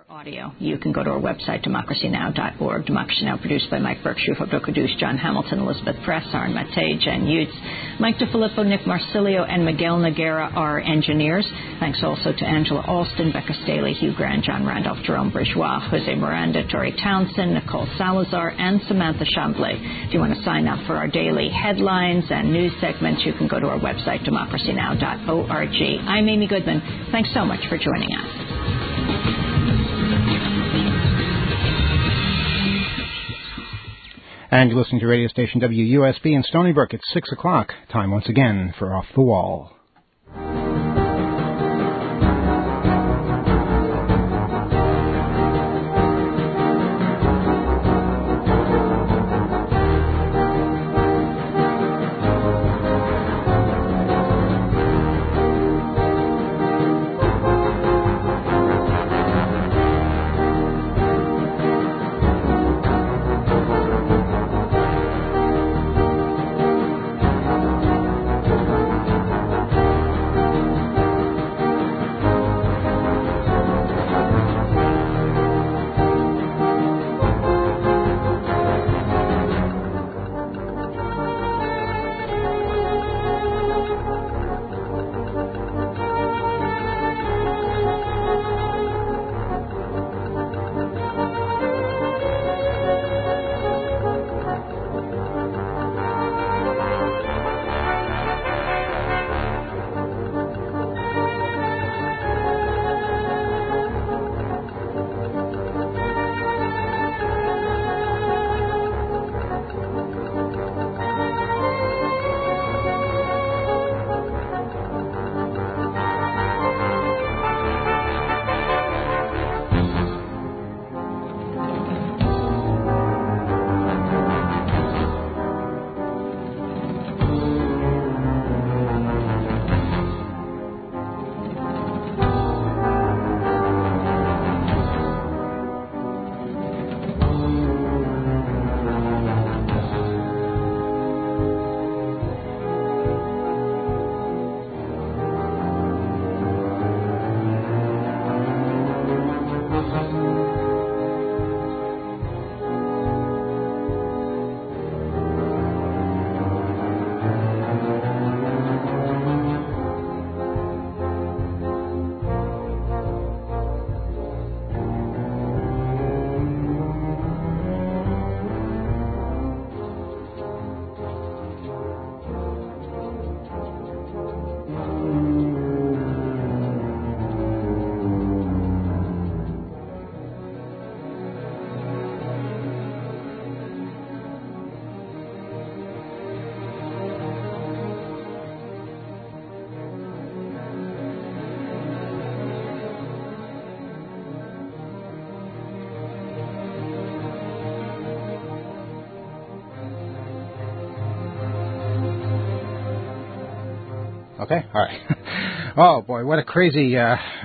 Audio. You can go to our website, democracynow.org. Democracy Now! Produced by Mike Burke, Shufo Dokudush, John Hamilton, Elizabeth Press, Aaron Mate, Jen Utz, Mike DeFilippo, Nick Marsilio, and Miguel Noguera are engineers. Thanks also to Angela Alston, Becca Staley, Hugh Grant, John Randolph, Jerome Bourgeois, Jose Miranda, Tori Townsend, Nicole Salazar, and Samantha Chamblay. If you want to sign up for our daily headlines and news segments, you can go to our website, democracynow.org. I'm Amy Goodman. Thanks so much for joining us. And you're listening to radio station WUSB in Stony Brook. It's 6 o'clock. Time once again for Off the Wall. Okay, all right. Oh, boy, what a crazy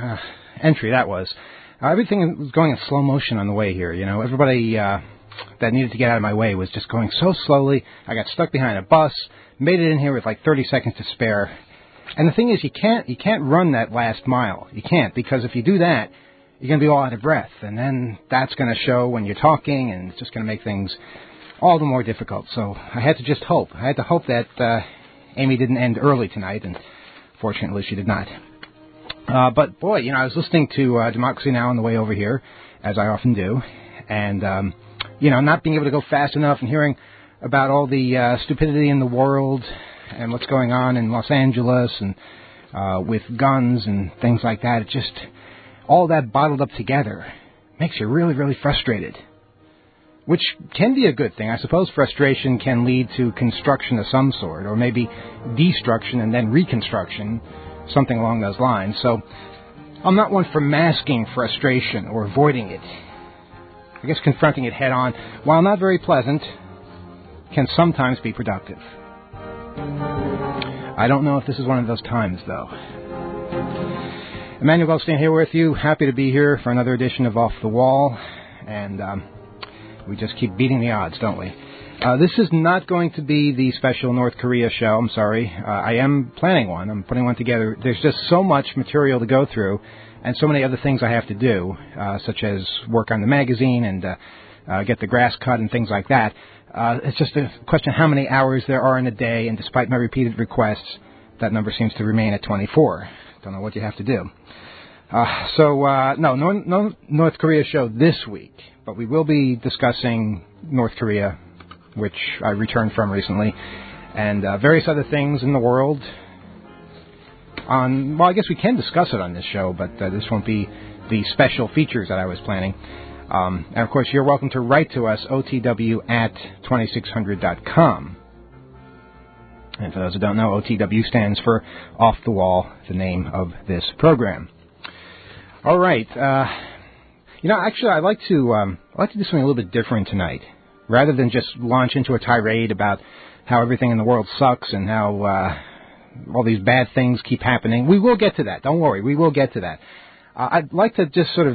entry that was. Everything was going in slow motion on the way here. You know, everybody that needed to get out of my way was just going so slowly. I got stuck behind a bus, made it in here with like 30 seconds to spare. And the thing is, you can't run that last mile. You can't, because if you do that, you're going to be all out of breath. And then that's going to show when you're talking, and it's just going to make things all the more difficult. So I had to just hope. I had to hope that Amy didn't end early tonight, and fortunately she did not. But, boy, you know, I was listening to Democracy Now! On the way over here, as I often do, and, you know, not being able to go fast enough and hearing about all the stupidity in the world and what's going on in Los Angeles and with guns and things like that. It just, all that bottled up together makes you really, really frustrated. Which can be a good thing. I suppose frustration can lead to construction of some sort, or maybe destruction and then reconstruction, something along those lines. So I'm not one for masking frustration or avoiding it. I guess confronting it head on, while not very pleasant, can sometimes be productive. I don't know if this is one of those times, though. Emmanuel Goldstein here with you. Happy to be here for another edition of Off the Wall. And we just keep beating the odds, don't we? This is not going to be the special North Korea show. I'm sorry. I am planning one. I'm putting one together. There's just so much material to go through and so many other things I have to do, such as work on the magazine and get the grass cut and things like that. It's just a question of how many hours there are in a day, and despite my repeated requests, that number seems to remain at 24. Don't know what you have to do. No North Korea show this week, but we will be discussing North Korea, which I returned from recently, and various other things in the world. I guess we can discuss it on this show, but this won't be the special features that I was planning. And, of course, you're welcome to write to us, otw@2600.com. And for those who don't know, OTW stands for Off the Wall, the name of this program. All right. Actually, I'd like to do something a little bit different tonight. Rather than just launch into a tirade about how everything in the world sucks and how all these bad things keep happening. We will get to that. Don't worry. We will get to that. I'd like to just sort of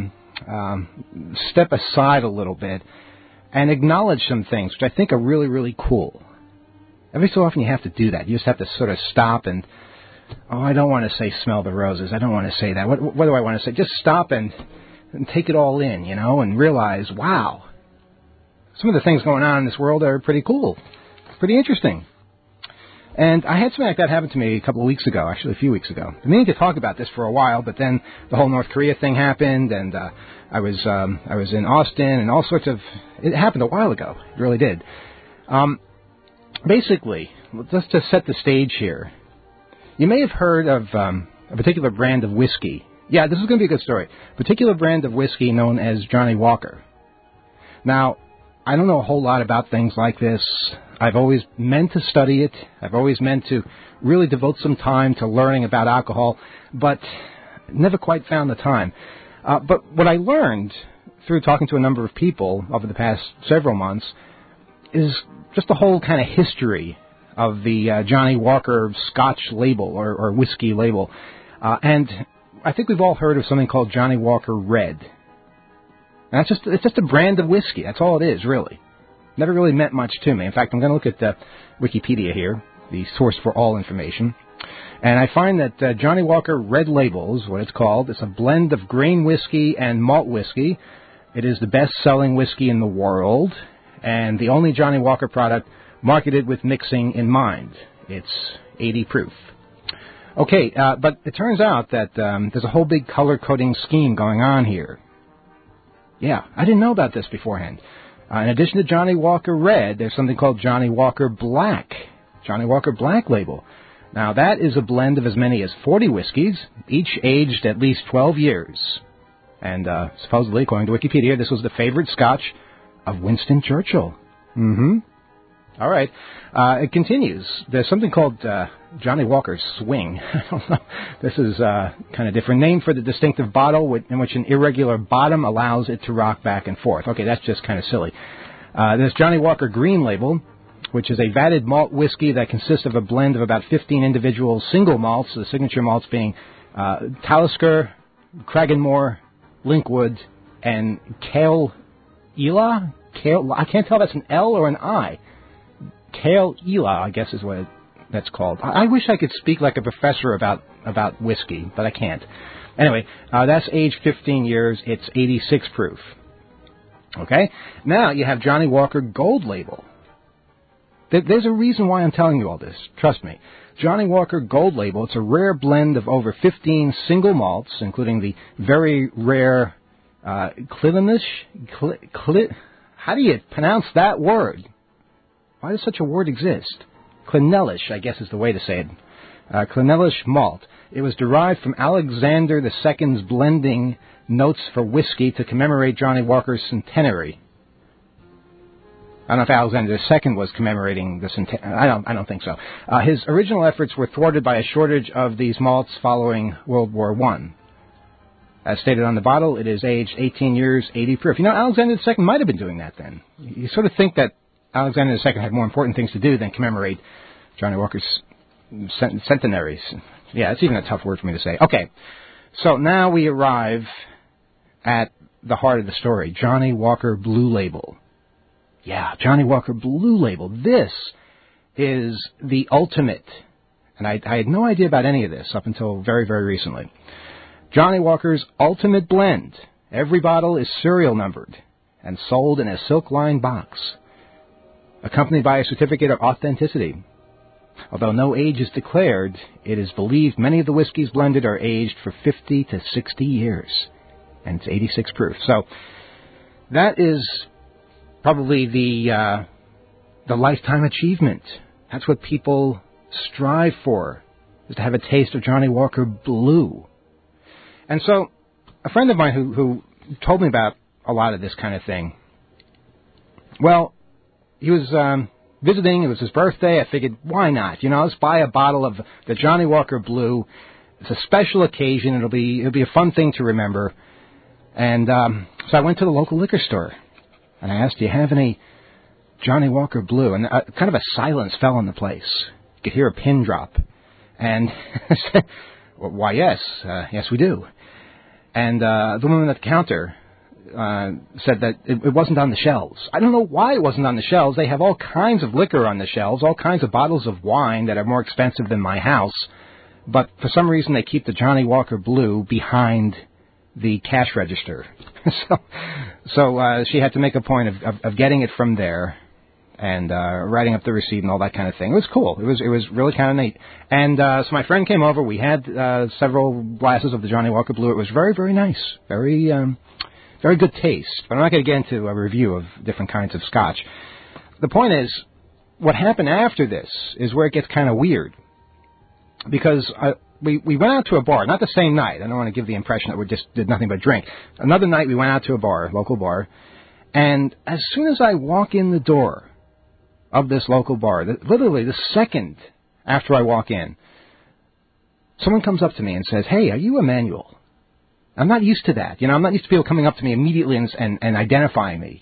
step aside a little bit and acknowledge some things which I think are really, really cool. Every so often you have to do that. You just have to sort of stop and, I don't want to say smell the roses. I don't want to say that. What do I want to say? Just stop and take it all in, and realize, wow, some of the things going on in this world are pretty cool, pretty interesting. And I had something like that happen to me a couple of weeks ago, actually a few weeks ago. I meaning to talk about this for a while, but then the whole North Korea thing happened, and I was in Austin, and all sorts of... It happened a while ago. It really did. Basically, just to set the stage here, you may have heard of a particular brand of whiskey. Yeah, this is going to be a good story. A particular brand of whiskey known as Johnnie Walker. Now, I don't know a whole lot about things like this. I've always meant to study it. I've always meant to really devote some time to learning about alcohol, but never quite found the time. But what I learned through talking to a number of people over the past several months is just the whole kind of history of the Johnnie Walker Scotch label or whiskey label. And I think we've all heard of something called Johnnie Walker Red. And it's just a brand of whiskey. That's all it is, really. Never really meant much to me. In fact, I'm going to look at Wikipedia here, the source for all information. And I find that Johnnie Walker Red Label is what it's called. It's a blend of grain whiskey and malt whiskey. It is the best-selling whiskey in the world, and the only Johnnie Walker product marketed with mixing in mind. It's 80 proof. Okay, but it turns out that there's a whole big color-coding scheme going on here. Yeah, I didn't know about this beforehand. In addition to Johnnie Walker Red, there's something called Johnnie Walker Black. Johnnie Walker Black Label. Now, that is a blend of as many as 40 whiskeys, each aged at least 12 years. And supposedly, according to Wikipedia, this was the favorite scotch of Winston Churchill. All right. It continues. There's something called Johnnie Walker Swing. I don't know. This is kind of different name for the distinctive bottle in which an irregular bottom allows it to rock back and forth. Okay, that's just kind of silly. There's Johnnie Walker Green Label, which is a vatted malt whiskey that consists of a blend of about 15 individual single malts, the signature malts being Talisker, Cragganmore, Linkwood, and Kale Ela? I can't tell if that's an L or an I. Kale Ela, I guess is what that's called. I wish I could speak like a professor about whiskey, but I can't. Anyway, that's aged 15 years. It's 86 proof. Okay? Now you have Johnnie Walker Gold Label. There's a reason why I'm telling you all this. Trust me. Johnnie Walker Gold Label, it's a rare blend of over 15 single malts, including the very rare Clynelish. How do you pronounce that word? Why does such a word exist? Clynelish, I guess is the way to say it. Clynelish malt. It was derived from Alexander II's blending notes for whiskey to commemorate Johnnie Walker's centenary. I don't know if Alexander II was commemorating the centenary. I don't think so. His original efforts were thwarted by a shortage of these malts following World War I. As stated on the bottle, it is aged 18 years, 80 proof. Alexander II might have been doing that then. You sort of think that Alexander II had more important things to do than commemorate Johnnie Walker's centenaries. Yeah, it's even a tough word for me to say. Okay, so now we arrive at the heart of the story, Johnnie Walker Blue Label. Yeah, Johnnie Walker Blue Label. This is the ultimate, and I had no idea about any of this up until very, very recently. Johnnie Walker's Ultimate Blend. Every bottle is serial numbered and sold in a silk-lined box, accompanied by a certificate of authenticity. Although no age is declared, it is believed many of the whiskeys blended are aged for 50 to 60 years, and it's 86 proof. So that is probably the lifetime achievement. That's what people strive for, is to have a taste of Johnnie Walker Blue. And so a friend of mine who told me about a lot of this kind of thing, well, he was visiting. It was his birthday. I figured, why not? Let's buy a bottle of the Johnnie Walker Blue. It's a special occasion. It'll be a fun thing to remember. And so I went to the local liquor store, and I asked, do you have any Johnnie Walker Blue? And kind of a silence fell on the place. You could hear a pin drop. And I said, well, why, yes. Yes, we do. And the woman at the counter said that it wasn't on the shelves. I don't know why it wasn't on the shelves. They have all kinds of liquor on the shelves, all kinds of bottles of wine that are more expensive than my house. But for some reason, they keep the Johnnie Walker Blue behind the cash register. So she had to make a point of getting it from there and writing up the receipt and all that kind of thing. It was cool. It was really kind of neat. And so my friend came over. We had several glasses of the Johnnie Walker Blue. It was very, very nice. Very good taste. But I'm not going to get into a review of different kinds of scotch. The point is, what happened after this is where it gets kind of weird. Because we went out to a bar, not the same night. I don't want to give the impression that we just did nothing but drink. Another night we went out to a bar, local bar, and as soon as I walk in the door of this local bar, literally the second after I walk in, someone comes up to me and says, hey, are you Emmanuel? I'm not used to that. I'm not used to people coming up to me immediately and identifying me.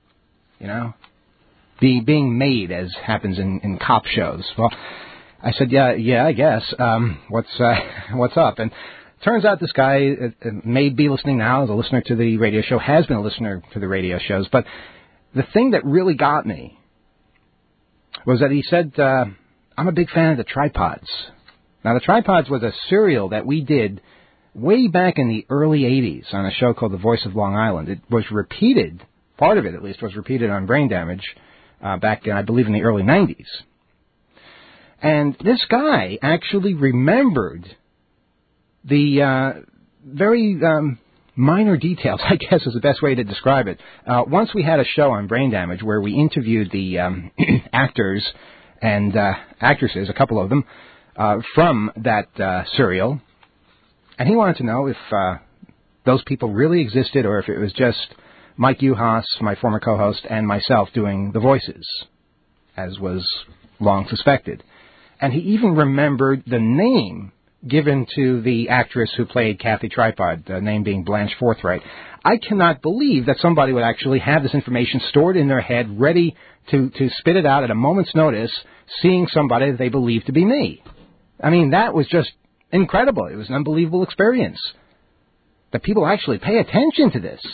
Being made, as happens in cop shows. Well, I said, yeah, I guess. What's up? And turns out this guy may be listening now, is a listener to the radio show, has been a listener to the radio shows. But the thing that really got me was that he said, I'm a big fan of the Tripods. Now, the Tripods was a serial that we did way back in the early 80s on a show called The Voice of Long Island. It was repeated, part of it at least, was repeated on Brain Damage back, I believe, in the early 90s. And this guy actually remembered the very minor details, I guess is the best way to describe it. Once we had a show on Brain Damage where we interviewed the actors and actresses, a couple of them, from that serial. And he wanted to know if those people really existed or if it was just Mike Uhas, my former co-host, and myself doing the voices, as was long suspected. And he even remembered the name given to the actress who played Kathy Tripod, the name being Blanche Forthright. I cannot believe that somebody would actually have this information stored in their head, ready to spit it out at a moment's notice, seeing somebody that they believe to be me. I mean, that was just incredible. It was an unbelievable experience. That people actually pay attention to this.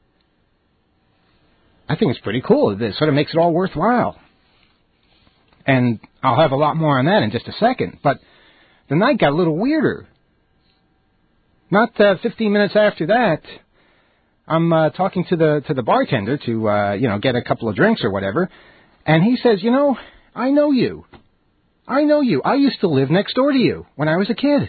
I think it's pretty cool. It sort of makes it all worthwhile. And I'll have a lot more on that in just a second. But the night got a little weirder. Not 15 minutes after that, I'm talking to the bartender to get a couple of drinks or whatever, and he says, I know you. I used to live next door to you when I was a kid.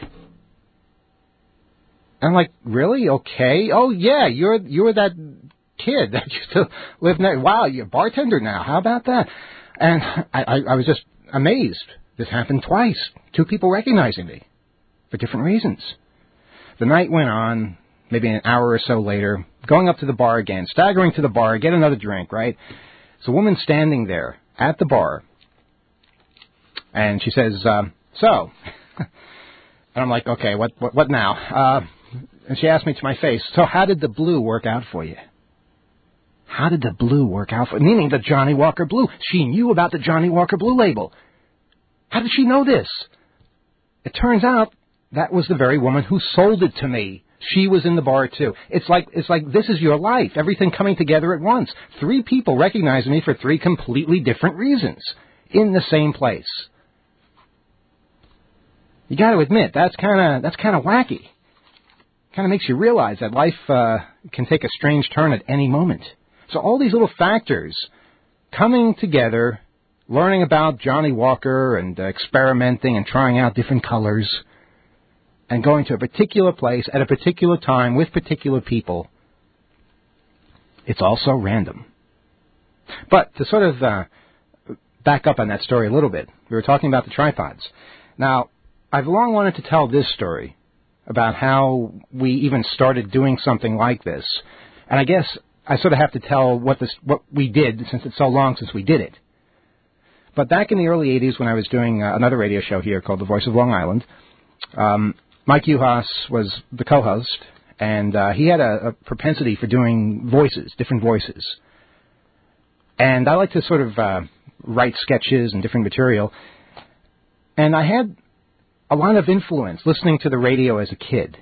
I'm like, really? Okay. Oh yeah, you're that kid that used to live next. Wow, you're a bartender now. How about that? And I was just amazed. This happened twice. Two people recognizing me for different reasons. The night went on, maybe an hour or so later, going up to the bar again, staggering to the bar, get another drink, right? There's a woman standing there at the bar, and she says, so, and I'm like, okay, what now? And she asked me to my face, so how did the blue work out for you? How did the blue work out for you? Meaning the Johnnie Walker Blue. She knew about the Johnnie Walker Blue label. How did she know this? It turns out that was the very woman who sold it to me. She was in the bar too. It's like this is your life. Everything coming together at once. 3 people recognizing me for 3 completely different reasons in the same place. You got to admit that's kind of wacky. kind of makes you realize that life can take a strange turn at any moment. So all these little factors coming together, learning about Johnny Walker and experimenting and trying out different colors and going to a particular place at a particular time with particular people, it's also random. But to sort of back up on that story a little bit, we were talking about the tripods. Now, I've long wanted to tell this story about how we even started doing something like this. And I guess I sort of have to tell what we did, since it's so long since we did it. But back in the early 80s, when I was doing another radio show here called The Voice of Long Island, Mike Uhas was the co-host, and he had a propensity for doing voices, different voices. And I like to sort of write sketches and different material. And I had a lot of influence listening to the radio as a kid.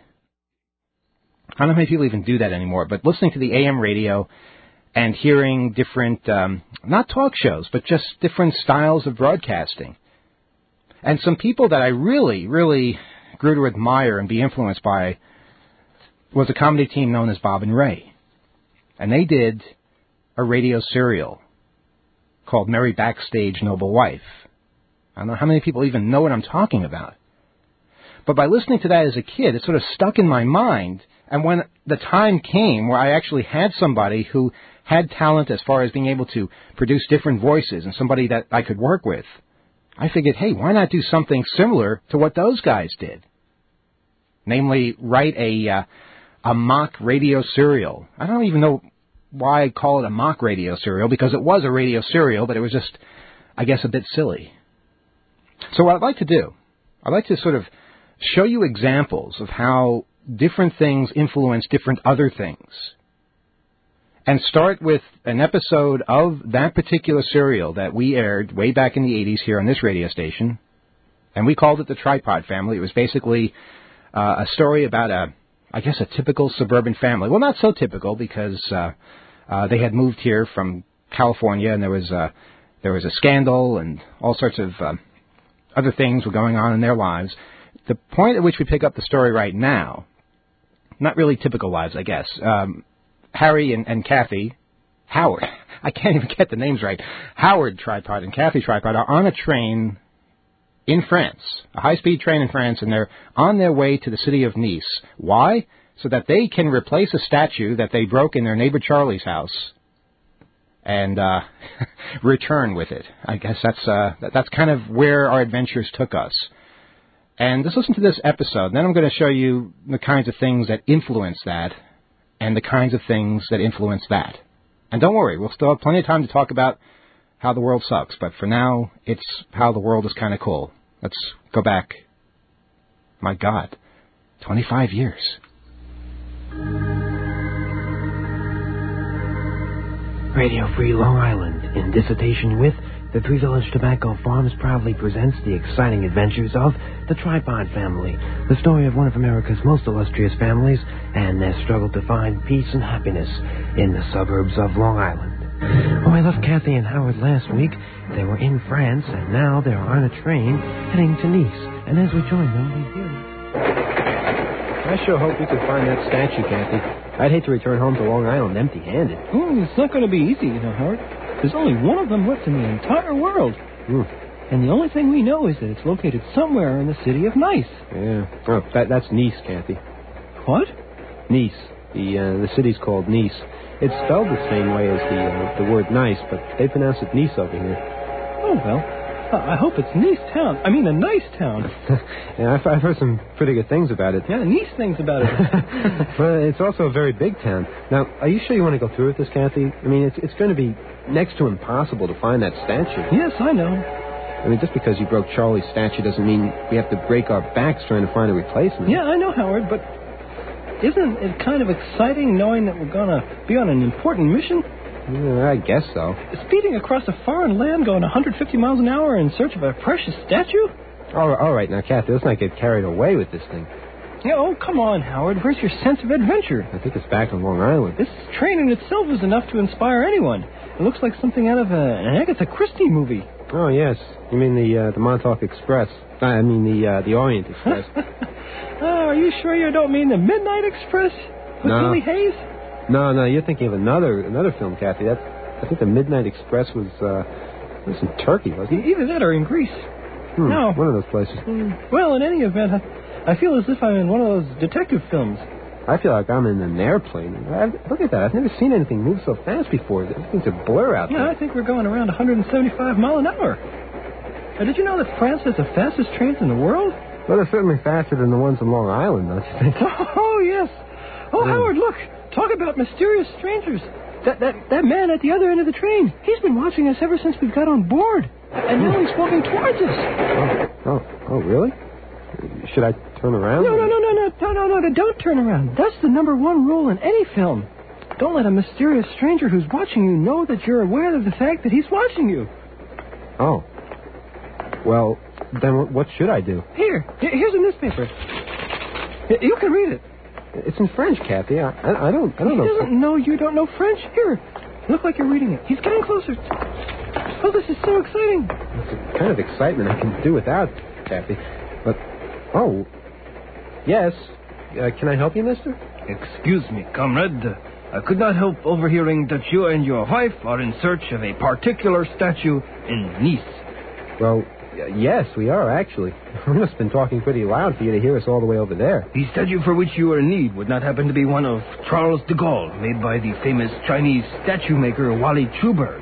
I don't know how many people even do that anymore, but listening to the AM radio and hearing different, not talk shows, but just different styles of broadcasting. And some people that I really, really grew to admire and be influenced by was a comedy team known as Bob and Ray. And they did a radio serial called Merry Backstage Noble Wife. I don't know how many people even know what I'm talking about. But by listening to that as a kid, it sort of stuck in my mind. And when the time came where I actually had somebody who had talent as far as being able to produce different voices and somebody that I could work with, I figured, hey, why not do something similar to what those guys did? Namely, write a mock radio serial. I don't even know why I call it a mock radio serial, because it was a radio serial, but it was just, I guess, a bit silly. So what I'd like to do, I'd like to sort of show you examples of how different things influence different other things. And start with an episode of that particular serial that we aired way back in the 80s here on this radio station. And we called it The Tripod Family. It was basically a story about I guess a typical suburban family. Well, not so typical, because they had moved here from California, and there was a scandal and all sorts of other things were going on in their lives. The point at which we pick up the story right now, not really typical lives, I guess. Harry and Kathy, Howard, I can't even get the names right. Howard Tripod and Kathy Tripod are on a train in France, a high-speed train in France, and they're on their way to the city of Nice. Why? So that they can replace a statue that they broke in their neighbor Charlie's house and return with it. I guess that's kind of where our adventures took us. And just listen to this episode, and then I'm going to show you the kinds of things that influence that and the kinds of things that influence that. And don't worry, we'll still have plenty of time to talk about how the world sucks, but for now, it's how the world is kind of cool. Let's go back. My God, 25 years. Radio Free Long Island, in dissertation with the Three Village Tobacco Farms, proudly presents the exciting adventures of the Tripod Family, the story of one of America's most illustrious families and their struggle to find peace and happiness in the suburbs of Long Island. Oh, I left Kathy and Howard last week. They were in France, and now they're on a train heading to Nice. And as we join them, we hear... I sure hope we can find that statue, Kathy. I'd hate to return home to Long Island empty-handed. It's not going to be easy, Howard. There's only one of them left in the entire world. And the only thing we know is that it's located somewhere in the city of Nice. Yeah. Oh, that's Nice, Kathy. What? Nice. The city's called Nice. It's spelled the same way as the word nice, but they pronounce it Nice over here. Oh, well, I hope it's Nice town. I mean, a nice town. Yeah, I've heard some pretty good things about it. Yeah, nice things about it. But it's also a very big town. Now, are you sure you want to go through with this, Kathy? I mean, it's going to be next to impossible to find that statue. Yes, I know. I mean, just because you broke Charlie's statue doesn't mean we have to break our backs trying to find a replacement. Yeah, I know, Howard, but isn't it kind of exciting knowing that we're going to be on an important mission? Yeah, I guess so. Speeding across a foreign land going 150 miles an hour in search of a precious statue? All right, now, Kathy, let's not get carried away with this thing. Yeah, oh, come on, Howard. Where's your sense of adventure? I think it's back on Long Island. This train in itself is enough to inspire anyone. It looks like something out of an Agatha Christie movie. Oh, yes. You mean the Montauk Express. I mean the Orient Express. Oh, are you sure you don't mean the Midnight Express with No. Billy Hayes? No, you're thinking of another film, Kathy. I think the Midnight Express was in Turkey, wasn't it? Either that or in Greece. No. One of those places. Well, in any event, I feel as if I'm in one of those detective films. I feel like I'm in an airplane. Look at that. I've never seen anything move so fast before. Everything's a blur out there. Yeah, I think we're going around 175 miles an hour. Did you know that France has the fastest trains in the world? Well, they're certainly faster than the ones in Long Island, don't you think? Oh, yes. Oh, Howard, look. Talk about mysterious strangers. That man at the other end of the train, he's been watching us ever since we got on board. And now he's walking towards us. Oh, really? Should I turn around? No, don't turn around. That's the number one rule in any film. Don't let a mysterious stranger who's watching you know that you're aware of the fact that he's watching you. Oh. Well, then what should I do? Here's a newspaper. You can read it. It's in French, Kathy. I don't know. He doesn't know you don't know French. Here, look like you're reading it. He's getting closer. Oh, this is so exciting. It's a kind of excitement I can do without, Kathy. But, yes. Can I help you, mister? Excuse me, comrade. I could not help overhearing that you and your wife are in search of a particular statue in Nice. Well, yes, we are, actually. We must have been talking pretty loud for you to hear us all the way over there. The statue for which you are in need would not happen to be one of Charles de Gaulle, made by the famous Chinese statue maker Wally Truberg.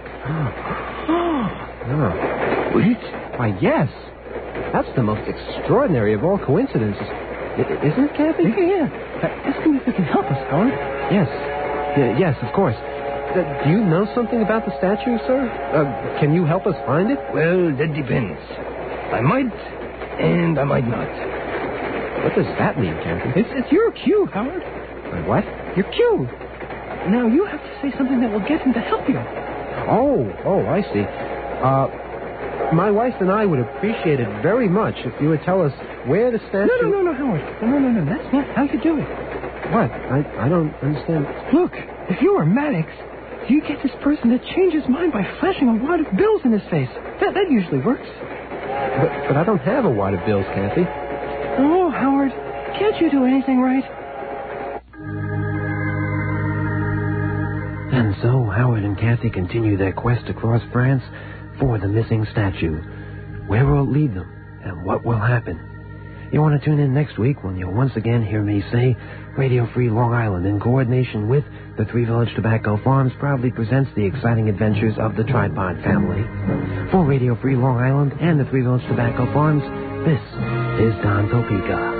Would it? Why, yes. That's the most extraordinary of all coincidences. Isn't it, Kathy? Yeah. Ask him if he can help us, Howard. Yes, of course. Do you know something about the statue, sir? Can you help us find it? Well, that depends. I might, and I might not. What does that mean, Kathy? It's your cue, Howard. My what? Your cue. Now you have to say something that will get him to help you. Oh, I see. My wife and I would appreciate it very much if you would tell us where the statue... No, Howard. No. That's not how you do it. What? I don't understand. Look, if you were Maddox, you get this person to change his mind by flashing a wad of bills in his face. That usually works. But I don't have a wad of bills, Kathy. Oh, Howard, can't you do anything right? And so Howard and Kathy continue their quest across France for the missing statue. Where will it lead them, and what will happen? You want to tune in next week when you'll once again hear me say Radio Free Long Island, in coordination with the Three Village Tobacco Farms, proudly presents the exciting adventures of the Tripod family. For Radio Free Long Island and the Three Village Tobacco Farms, this is Don Topeka.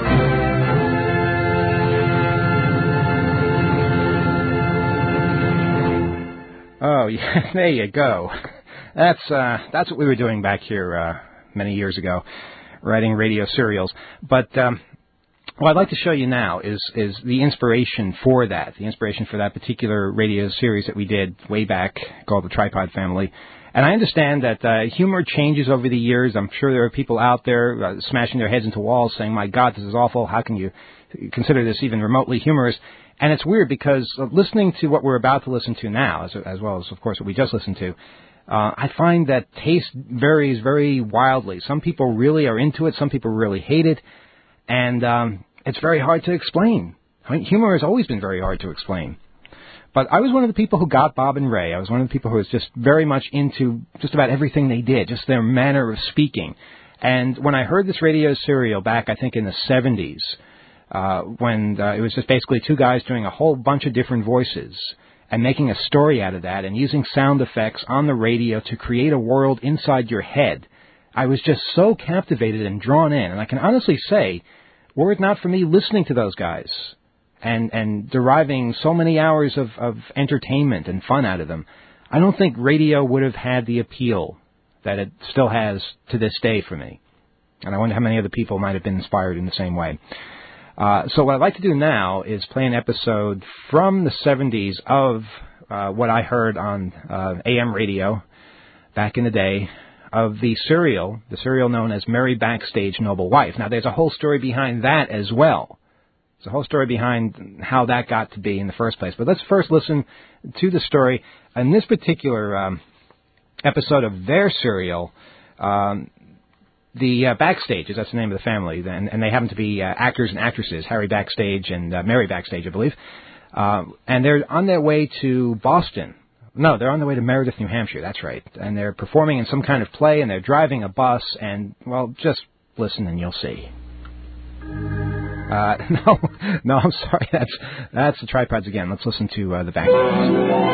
Oh, yeah, there you go. That's what we were doing back here many years ago, writing radio serials. But what I'd like to show you now is the inspiration for that, particular radio series that we did way back called The Tripod Family. And I understand that humor changes over the years. I'm sure there are people out there smashing their heads into walls saying, my God, this is awful. How can you consider this even remotely humorous? And it's weird because listening to what we're about to listen to now, as well as, of course, what we just listened to, I find that taste varies very wildly. Some people really are into it. Some people really hate it. And it's very hard to explain. I mean, humor has always been very hard to explain. But I was one of the people who got Bob and Ray. I was one of the people who was just very much into just about everything they did, just their manner of speaking. And when I heard this radio serial back, I think, in the 70s, when it was just basically two guys doing a whole bunch of different voices and making a story out of that and using sound effects on the radio to create a world inside your head, I was just so captivated and drawn in. And I can honestly say, were it not for me listening to those guys and deriving so many hours of entertainment and fun out of them, I don't think radio would have had the appeal that it still has to this day for me. And I wonder how many other people might have been inspired in the same way. So what I'd like to do now is play an episode from the 70s of what I heard on AM radio back in the day of the serial known as Mary Backstage Noble Wife. Now, there's a whole story behind that as well. There's a whole story behind how that got to be in the first place. But let's first listen to the story. In this particular episode of their serial, the Backstages, that's the name of the family, and they happen to be actors and actresses, Harry Backstage and Mary Backstage, I believe. And they're on their way to Boston. No, they're on their way to Meredith, New Hampshire, that's right. And they're performing in some kind of play, and they're driving a bus, and, well, just listen and you'll see. No, I'm sorry, that's the Tripods again. Let's listen to the Backstages.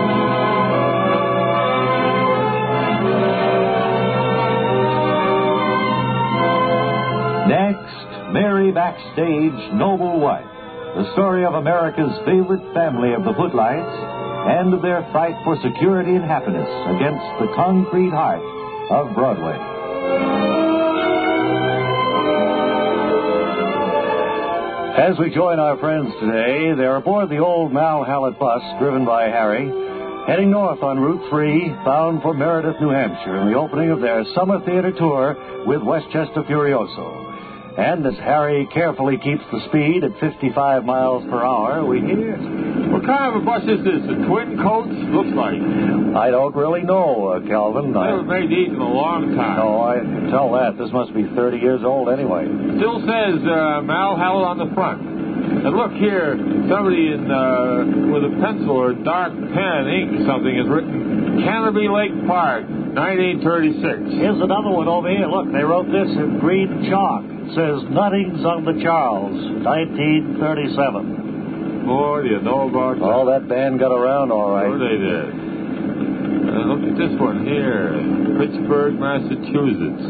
Next, Mary Backstage, Noble Wife. The story of America's favorite family of the Footlights and of their fight for security and happiness against the concrete heart of Broadway. As we join our friends today, they're aboard the old Mal Hallett bus driven by Harry, heading north on Route 3, bound for Meredith, New Hampshire, in the opening of their summer theater tour with Westchester Furioso. And as Harry carefully keeps the speed at 55 miles per hour, we hear... What kind of a bus is this? A twin coach? Looks like. I don't really know, Calvin. They haven't made these in a long time. No, I can tell that. This must be 30 years old anyway. Still says Mal Hallett on the front. And look here, somebody with a pencil or dark pen, ink or something, has written Canterbury Lake Park, 1936. Here's another one over here. Look, they wrote this in green chalk. It says, Nuttings on the Charles, 1937. Boy, do you know about that? Oh, that band got around all right. Sure they did. Look at this one here, Pittsburgh, Massachusetts.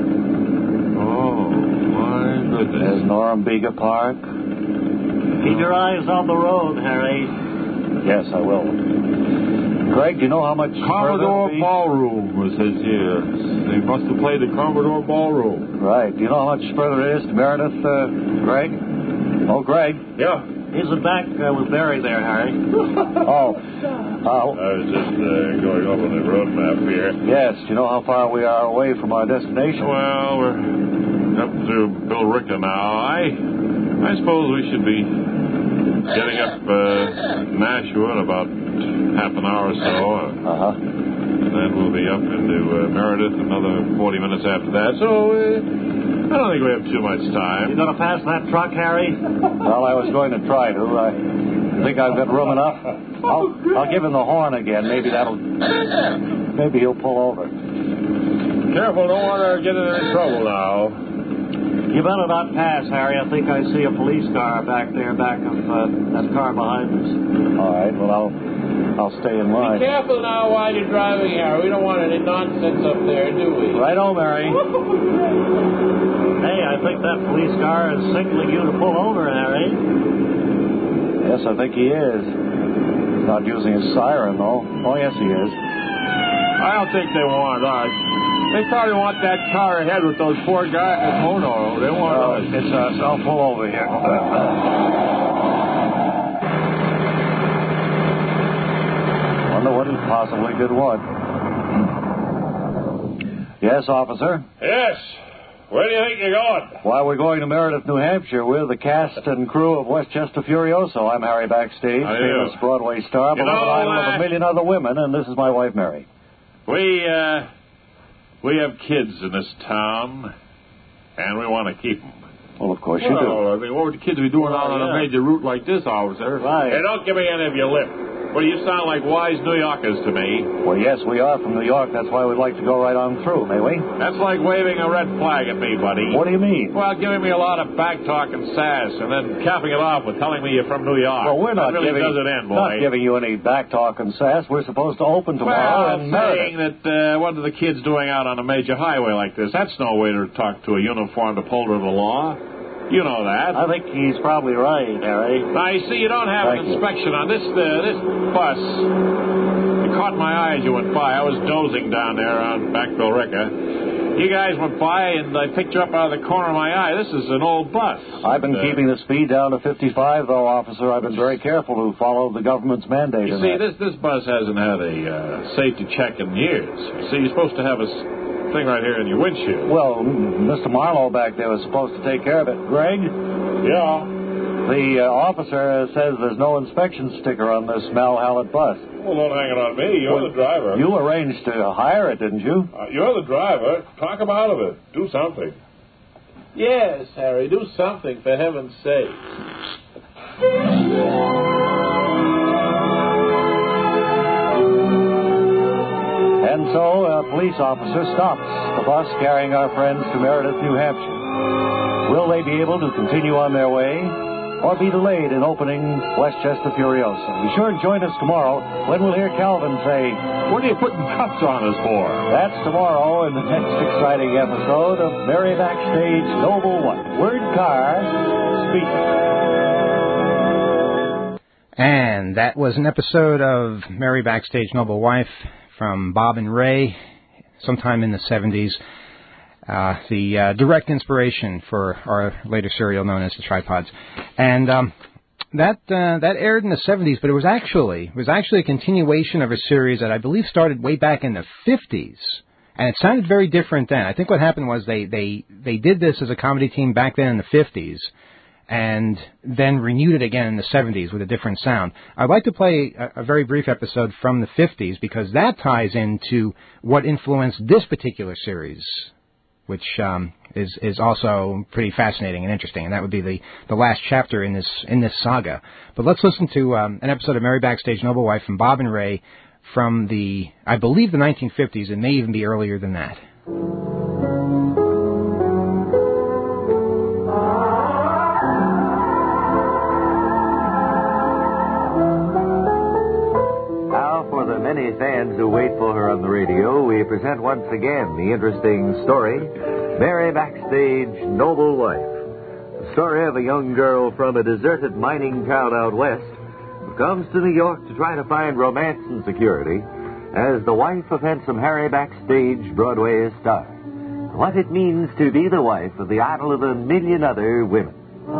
Oh, my goodness. There's Norumbega Park. Keep your eyes on the road, Harry. Yes, I will. Greg, do you know how much... Commodore Ballroom was his year. They must have played the Commodore Ballroom. Right. Do you know how much further it is to Meredith, Greg? Oh, Greg? Yeah. He's in back with Barry there, Harry. Oh. I was just going over the road map here. Yes. Do you know how far we are away from our destination? Well, we're up to Billerica now. I suppose we should be getting up Nashua in about half an hour or so. Uh-huh. And then we'll be up into Meredith another 40 minutes after that. So, I don't think we have too much time. You going to pass that truck, Harry? Well, I was going to try to. You think I've got room enough? I'll give him the horn again. Maybe he'll pull over. Careful, don't want to get in any trouble now. You better not pass, Harry. I think I see a police car back there, back of that car behind us. All right, well, I'll stay in line. Be careful now while you're driving, Harry. We don't want any nonsense up there, do we? Right on, Mary. Hey, I think that police car is signaling you to pull over, Harry. Yes, I think he is. He's not using his siren, though. Oh, yes, he is. I don't think they want us. They probably want that car ahead with those four guys. Oh, no, they want us. It's us. I'll pull over here. Wonder what he possibly did what. Yes, officer? Yes. Where do you think you're going? Why, we're going to Meredith, New Hampshire with the cast and crew of Westchester Furioso. I'm Harry Backstage, famous Broadway star, beloved idol of a million other women, and this is my wife, Mary. We have kids in this town, and we want to keep them. Well, of course you do. I mean, what would the kids be doing out on a major route like this, officer? Right. Hey, don't give me any of your lip. Well, you sound like wise New Yorkers to me. Well, yes, we are from New York. That's why we'd like to go right on through, may we? That's like waving a red flag at me, buddy. What do you mean? Well, giving me a lot of back talk and sass, and then capping it off with telling me you're from New York. Well, we're not that really giving... does it in, boy. Not giving you any back talk and sass. We're supposed to open tomorrow and saying that what are the kids doing out on a major highway like this? That's no way to talk to a uniformed upholder of the law. You know that. I think he's probably right, Harry. Now, you see, you don't have an inspection on this bus. It caught my eye as you went by. I was dozing down there on back Billerica. You guys went by, and I picked you up out of the corner of my eye. This is an old bus. I've been keeping the speed down to 55, though, officer. I've been very careful to follow the government's mandate. You see, this bus hasn't had a safety check in years. See, you're supposed to have a thing right here in your windshield. Well, Mr. Marlowe back there was supposed to take care of it. Greg? Yeah? The officer says there's no inspection sticker on this Mal Hallett bus. Well, don't hang it on me. You're the driver. You arranged to hire it, didn't you? You're the driver. Talk him out of it. Do something. Yes, Harry, do something, for heaven's sake. And so a police officer stops the bus carrying our friends to Meredith, New Hampshire. Will they be able to continue on their way or be delayed in opening Westchester Furiosa? Be sure to join us tomorrow when we'll hear Calvin say, "What are you putting cuffs on us for?" That's tomorrow in the next exciting episode of Mary Backstage Noble Wife. Word Car speaking. And that was an episode of Mary Backstage Noble Wife from Bob and Ray sometime in the 70s. The direct inspiration for our later serial known as The Tripods. And that aired in the 70s, but it was actually a continuation of a series that I believe started way back in the 50s. And it sounded very different then. I think what happened was they did this as a comedy team back then in the 50s, and then renewed it again in the 70s with a different sound. I'd like to play a very brief episode from the 50s because that ties into what influenced this particular series, which is also pretty fascinating and interesting, and that would be the last chapter in this saga. But let's listen to an episode of Mary Backstage Noble Wife from Bob and Ray from I believe the 1950s. It may even be earlier than that. Many fans who wait for her on the radio, we present once again the interesting story, Mary Backstage Noble Wife. The story of a young girl from a deserted mining town out west who comes to New York to try to find romance and security as the wife of handsome Harry Backstage, Broadway star. What it means to be the wife of the idol of a million other women.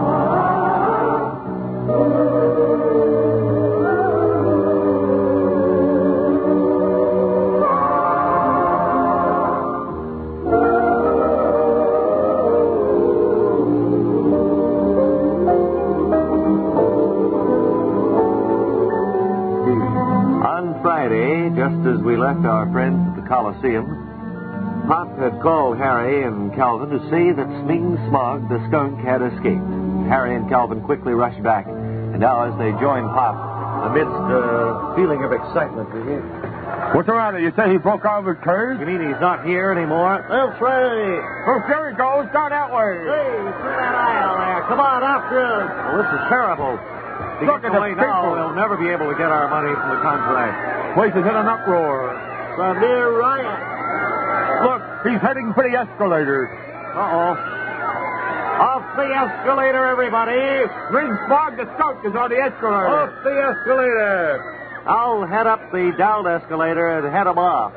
Just as we left our friends at the Coliseum, Pop had called Harry and Calvin to say that Sming Smog, the skunk, had escaped. Harry and Calvin quickly rushed back, and now as they joined Pop, amidst a feeling of excitement, we hear, "What's the matter? You say he broke out of his cage?" "You mean he's not here anymore?" "That's right. Oh, there he goes, down that way." "Hey, through that aisle there. Come on, after him." "Well, this is terrible. If he Look gets at away the now, people. we'll never be able to get our money from the contract. Place is in an uproar. It's a near riot. Look, he's heading for the escalator. Uh-oh. Off the escalator, everybody. Sming Smog, the skunk, is on the escalator. Off the escalator. I'll head up the down escalator and head him off.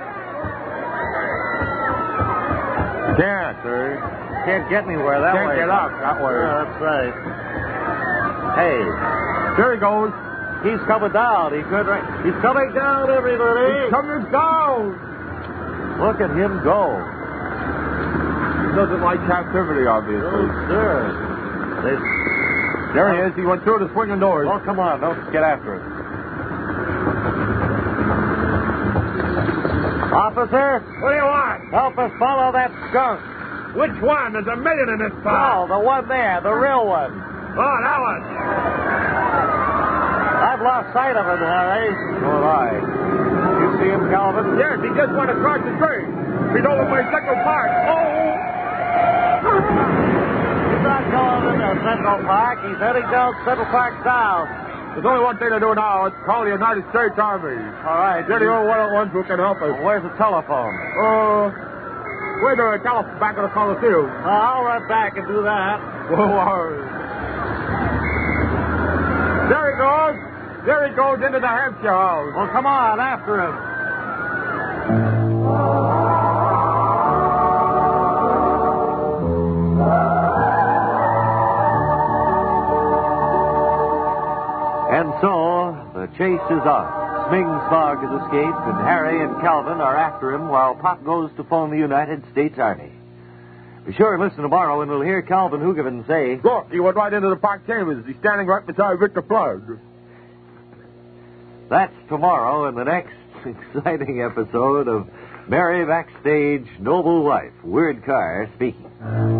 Can't, sir. Can't get anywhere that way. Can't get up that way. Yeah, that's right. Hey. There he goes. He's coming down. He's coming down, everybody. He's coming down. Look at him go. He doesn't like captivity, obviously. Oh, sir. There he is. He went through the swinging doors. Oh, come on. Don't get after it. Officer? What do you want? Help us follow that skunk. Which one? There's a million in this No, car. the one there. The real one. Oh, that one. I've lost sight of him, Harry. So have I. You see him, Calvin? Yes, he just went across the street. He's over by Central Park. Oh! He's not going into Central Park. He's heading down Central Park South. There's only one thing to do now. It's call the United States Army. All right. They're the only ones who can help us. Well, where's the telephone? Where's the telephone back of the Coliseum? I'll run back and do that. There he goes. There he goes into the Hampshire House. Well, come on, after him. And so, the chase is on. Sming Smog has escaped, and Harry and Calvin are after him while Pop goes to phone the United States Army. Be sure and listen tomorrow, and we'll hear Calvin Hoogerman say... Look, he went right into the park chambers. He's standing right beside Victor Flood. That's tomorrow in the next exciting episode of Mary Backstage, Noble Wife. Word Carr speaking.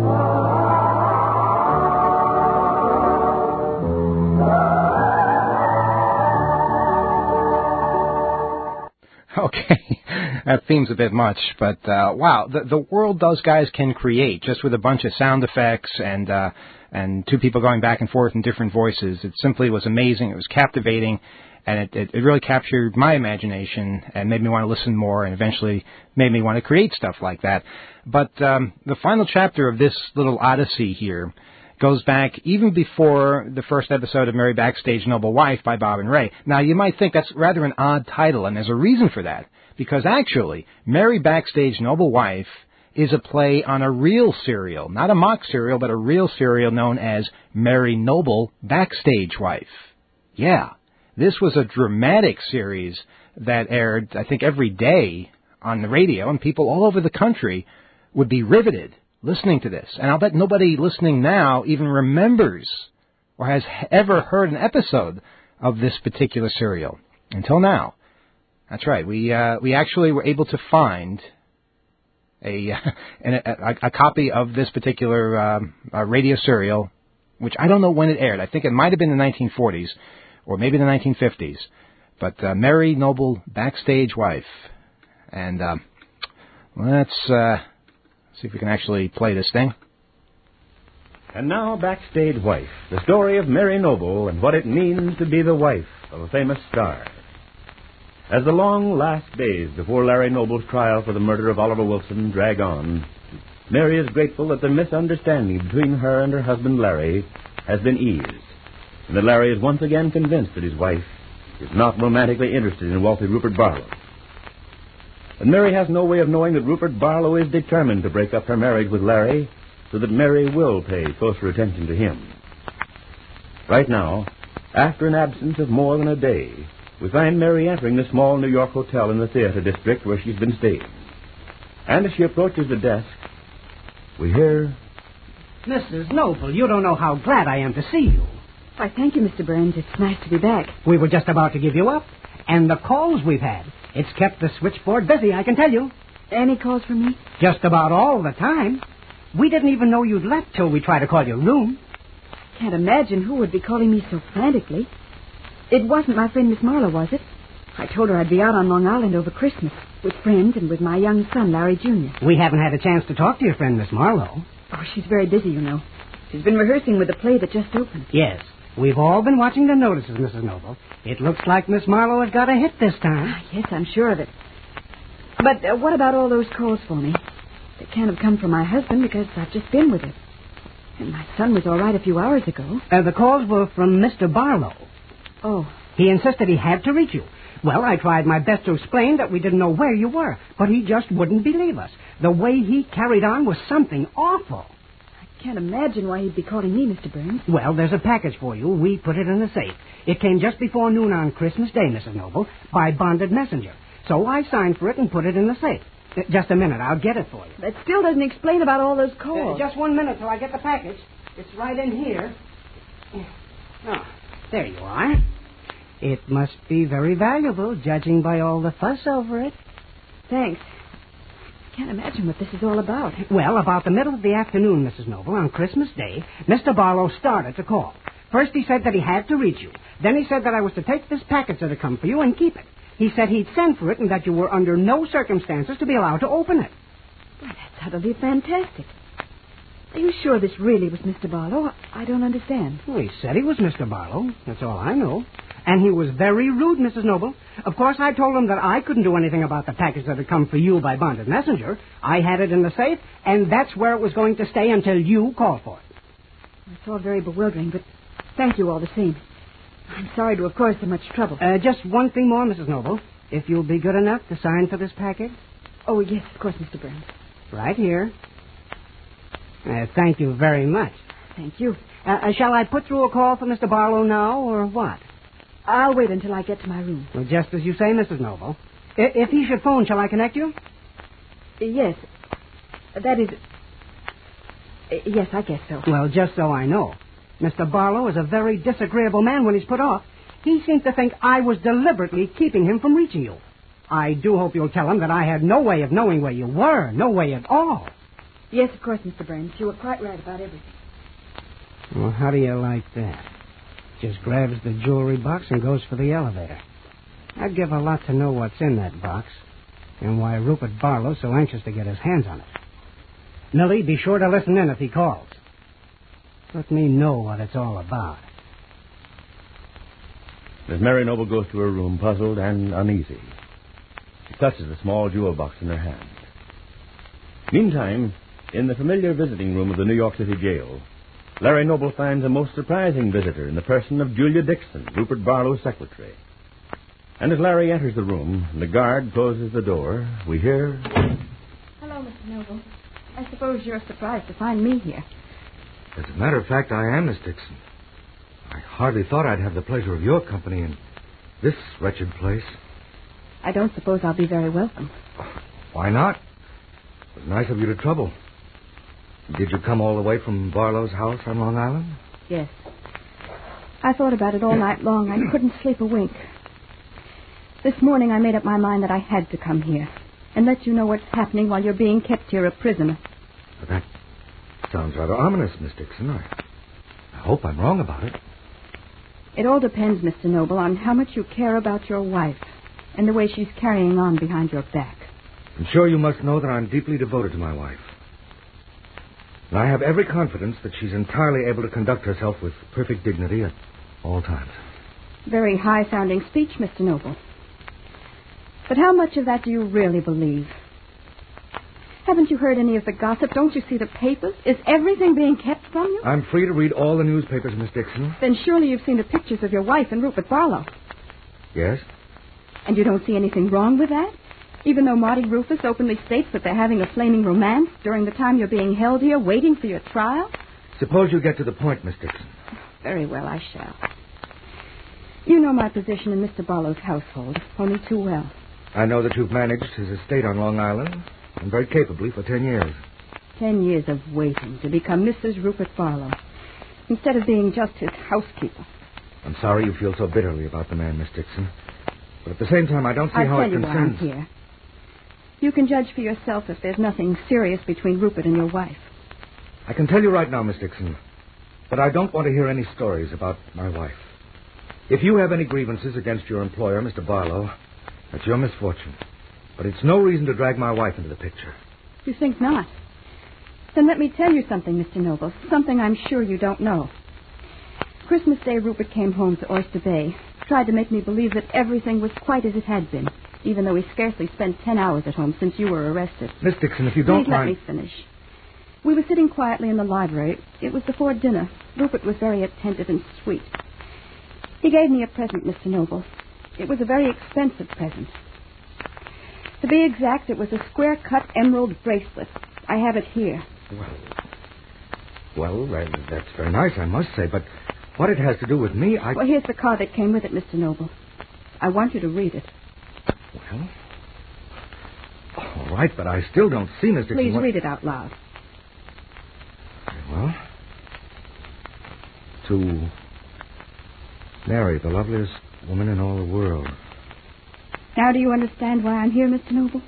Okay, that seems a bit much, but wow, the world those guys can create just with a bunch of sound effects and two people going back and forth in different voices. It simply was amazing. It was captivating, and it really captured my imagination and made me want to listen more, and eventually made me want to create stuff like that. But the final chapter of this little odyssey here goes back even before the first episode of Mary Backstage, Noble Wife by Bob and Ray. Now, you might think that's rather an odd title, and there's a reason for that. Because actually, Mary Backstage, Noble Wife is a play on a real serial. Not a mock serial, but a real serial known as Mary Noble Backstage Wife. Yeah, this was a dramatic series that aired, I think, every day on the radio, and people all over the country would be riveted listening to this. And I'll bet nobody listening now even remembers or has ever heard an episode of this particular serial until now. That's right. We actually were able to find a copy of this particular radio serial, which I don't know when it aired. I think it might have been the 1940s or maybe the 1950s. But Mary Noble Backstage Wife. And let's see if we can actually play this thing. And now, Backstage Wife, the story of Mary Noble and what it means to be the wife of a famous star. As the long last days before Larry Noble's trial for the murder of Oliver Wilson drag on, Mary is grateful that the misunderstanding between her and her husband Larry has been eased, and that Larry is once again convinced that his wife is not romantically interested in wealthy Rupert Barlow. And Mary has no way of knowing that Rupert Barlow is determined to break up her marriage with Larry so that Mary will pay closer attention to him. Right now, after an absence of more than a day, we find Mary entering the small New York hotel in the theater district where she's been staying. And as she approaches the desk, we hear... Mrs. Noble, you don't know how glad I am to see you. Why, thank you, Mr. Burns. It's nice to be back. We were just about to give you up. And the calls we've had, it's kept the switchboard busy, I can tell you. Any calls from me? Just about all the time. We didn't even know you'd left till we tried to call your room. Can't imagine who would be calling me so frantically. It wasn't my friend Miss Marlowe, was it? I told her I'd be out on Long Island over Christmas with friends and with my young son, Larry Jr. We haven't had a chance to talk to your friend, Miss Marlowe. Oh, she's very busy, you know. She's been rehearsing with the play that just opened. Yes. We've all been watching the notices, Mrs. Noble. It looks like Miss Marlowe has got a hit this time. Yes, I'm sure of it. But what about all those calls for me? They can't have come from my husband because I've just been with him. And my son was all right a few hours ago. The calls were from Mr. Barlow. Oh. He insisted he had to reach you. Well, I tried my best to explain that we didn't know where you were, but he just wouldn't believe us. The way he carried on was something awful. I can't imagine why he'd be calling me, Mr. Burns. Well, there's a package for you. We put it in the safe. It came just before noon on Christmas Day, Mrs. Noble, by bonded messenger. So I signed for it and put it in the safe. Just a minute. I'll get it for you. That still doesn't explain about all those calls. Just 1 minute till I get the package. It's right in here. Oh, there you are. It must be very valuable, judging by all the fuss over it. Thanks. Can't imagine what this is all about. Well, about the middle of the afternoon, Mrs. Noble, on Christmas Day, Mr. Barlow started to call. First he said that he had to reach you. Then he said that I was to take this package that had come for you and keep it. He said he'd send for it and that you were under no circumstances to be allowed to open it. Well, that's utterly fantastic. Are you sure this really was Mr. Barlow? I don't understand. Well, he said he was Mr. Barlow. That's all I know. And he was very rude, Mrs. Noble. Of course, I told him that I couldn't do anything about the package that had come for you by bonded messenger. I had it in the safe, and that's where it was going to stay until you called for it. It's all very bewildering, but thank you all the same. I'm sorry to have caused so much trouble. Just one thing more, Mrs. Noble. If you'll be good enough to sign for this package. Oh, yes, of course, Mr. Burns. Right here. Thank you very much. Thank you. Shall I put through a call for Mr. Barlow now, or what? I'll wait until I get to my room. Well, just as you say, Mrs. Noble. If he should phone, shall I connect you? Yes. That is... Yes, I guess so. Well, just so I know. Mr. Barlow is a very disagreeable man when he's put off. He seems to think I was deliberately keeping him from reaching you. I do hope you'll tell him that I had no way of knowing where you were. No way at all. Yes, of course, Mr. Burns. You were quite right about everything. Well, how do you like that? Just grabs the jewelry box and goes for the elevator. I'd give a lot to know what's in that box and why Rupert Barlow's so anxious to get his hands on it. Millie, be sure to listen in if he calls. Let me know what it's all about. Miss Mary Noble goes to her room, puzzled and uneasy. She touches the small jewel box in her hand. Meantime, in the familiar visiting room of the New York City jail, Larry Noble finds a most surprising visitor in the person of Julia Dixon, Rupert Barlow's secretary. And as Larry enters the room and the guard closes the door, we hear... Hello, Mr. Noble. I suppose you're surprised to find me here. As a matter of fact, I am, Miss Dixon. I hardly thought I'd have the pleasure of your company in this wretched place. I don't suppose I'll be very welcome. Why not? It was nice of you to trouble. Did you come all the way from Barlow's house on Long Island? Yes. I thought about it all night long. I couldn't sleep a wink. This morning I made up my mind that I had to come here and let you know what's happening while you're being kept here a prisoner. That sounds rather ominous, Miss Dixon. I hope I'm wrong about it. It all depends, Mr. Noble, on how much you care about your wife and the way she's carrying on behind your back. I'm sure you must know that I'm deeply devoted to my wife. And I have every confidence that she's entirely able to conduct herself with perfect dignity at all times. Very high-sounding speech, Mr. Noble. But how much of that do you really believe? Haven't you heard any of the gossip? Don't you see the papers? Is everything being kept from you? I'm free to read all the newspapers, Miss Dixon. Then surely you've seen the pictures of your wife and Rupert Barlow. Yes? And you don't see anything wrong with that? Even though Marty Rufus openly states that they're having a flaming romance during the time you're being held here waiting for your trial? Suppose you get to the point, Miss Dixon. Very well, I shall. You know my position in Mr. Barlow's household only too well. I know that you've managed his estate on Long Island, and very capably, for 10 years. 10 years of waiting to become Mrs. Rupert Barlow, instead of being just his housekeeper. I'm sorry you feel so bitterly about the man, Miss Dixon. But at the same time, I don't see how it concerns... I'll tell you why I'm here. You can judge for yourself if there's nothing serious between Rupert and your wife. I can tell you right now, Miss Dixon, but I don't want to hear any stories about my wife. If you have any grievances against your employer, Mr. Barlow, that's your misfortune. But it's no reason to drag my wife into the picture. You think not? Then let me tell you something, Mr. Noble, something I'm sure you don't know. Christmas Day, Rupert came home to Oyster Bay, tried to make me believe that everything was quite as it had been, even though he scarcely spent 10 hours at home since you were arrested. Miss Dixon, if you don't mind... Please let me finish. We were sitting quietly in the library. It was before dinner. Rupert was very attentive and sweet. He gave me a present, Mr. Noble. It was a very expensive present. To be exact, it was a square-cut emerald bracelet. I have it here. Well, that's very nice, I must say, but what it has to do with me, Well, here's the card that came with it, Mr. Noble. I want you to read it. Well, all right, but I still don't see, Mr. Please read it out loud. Well, to Mary, the loveliest woman in all the world. Now do you understand why I'm here, Mr. Noble?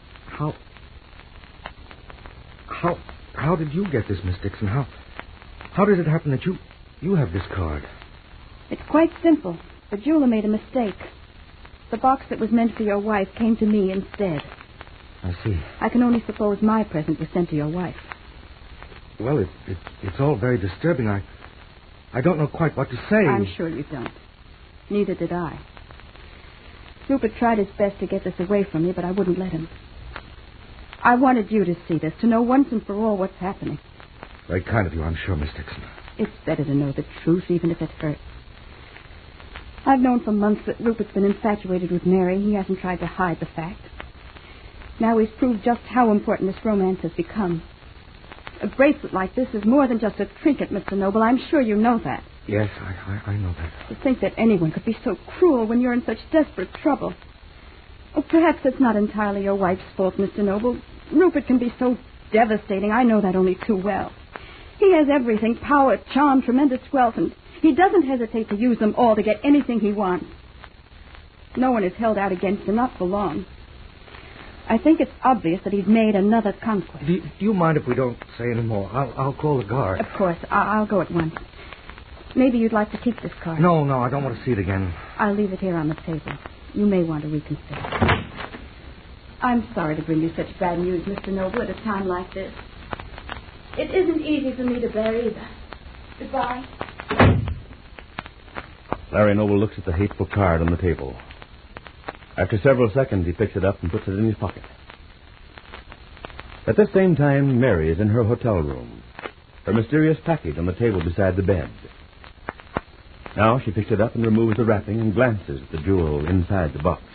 How did you get this, Miss Dixon? How did it happen that you have this card? It's quite simple. The jeweler made a mistake. The box that was meant for your wife came to me instead. I see. I can only suppose my present was sent to your wife. Well, it's all very disturbing. I don't know quite what to say. I'm sure you don't. Neither did I. Rupert tried his best to get this away from me, but I wouldn't let him. I wanted you to see this, to know once and for all what's happening. Very kind of you, I'm sure, Miss Dixon. It's better to know the truth, even if it hurts. I've known for months that Rupert's been infatuated with Mary. He hasn't tried to hide the fact. Now he's proved just how important this romance has become. A bracelet like this is more than just a trinket, Mr. Noble. I'm sure you know that. Yes, I know that. To think that anyone could be so cruel when you're in such desperate trouble. Oh, perhaps it's not entirely your wife's fault, Mr. Noble. Rupert can be so devastating. I know that only too well. He has everything, power, charm, tremendous wealth, and he doesn't hesitate to use them all to get anything he wants. No one is held out against him, not for long. I think it's obvious that he's made another conquest. Do you mind if we don't say any more? I'll call the guard. Of course. I'll go at once. Maybe you'd like to keep this card. No, I don't want to see it again. I'll leave it here on the table. You may want to reconsider. I'm sorry to bring you such bad news, Mr. Noble, at a time like this. It isn't easy for me to bear either. Goodbye. Larry Noble looks at the hateful card on the table. After several seconds, he picks it up and puts it in his pocket. At the same time, Mary is in her hotel room, her mysterious package on the table beside the bed. Now she picks it up and removes the wrapping and glances at the jewel inside the box.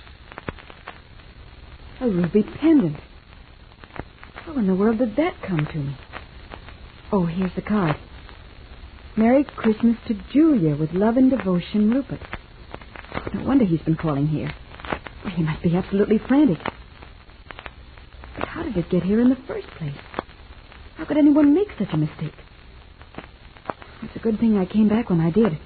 A ruby pendant. How in the world did that come to me? Oh, here's the card. Merry Christmas to Julia with love and devotion, Rupert. No wonder he's been calling here. Well, he must be absolutely frantic. But how did it get here in the first place? How could anyone make such a mistake? It's a good thing I came back when I did.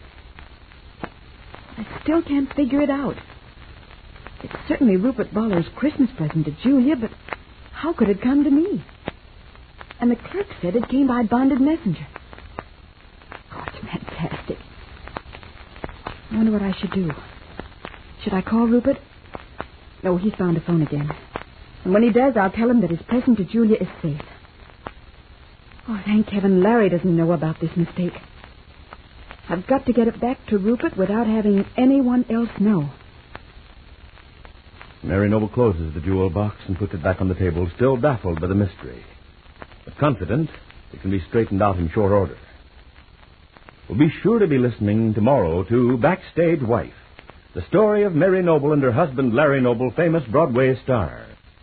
I still can't figure it out. It's certainly Rupert Baller's Christmas present to Julia, but how could it come to me? And the clerk said it came by bonded messenger. Oh, it's fantastic. I wonder what I should do. Should I call Rupert? No, he's found a phone again. And when he does, I'll tell him that his present to Julia is safe. Oh, thank heaven Larry doesn't know about this mistake. I've got to get it back to Rupert without having anyone else know. Mary Noble closes the jewel box and puts it back on the table, still baffled by the mystery, but confident it can be straightened out in short order. We'll be sure to be listening tomorrow to Backstage Wife, the story of Mary Noble and her husband Larry Noble, famous Broadway star.